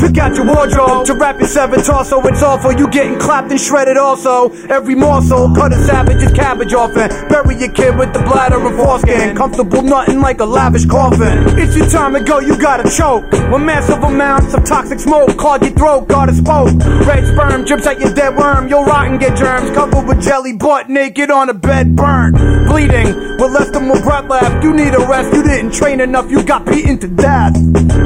Look at your wardrobe to wrap your severed torso. It's awful, you getting clapped and shredded also. Every morsel, cut a savage's cabbage off and bury your kid with the bladder of foreskin. Comfortable nothing like a lavish coffin. It's your time to go, you gotta choke. When massive amounts of toxic smoke clog your throat, gotta spoke. Red sperm drips at your dead worm. You'll rot and get germs. Covered with jelly, butt naked on a bed, burnt, bleeding with less than one breath left. You need a rest, you didn't train enough, you got beaten to death.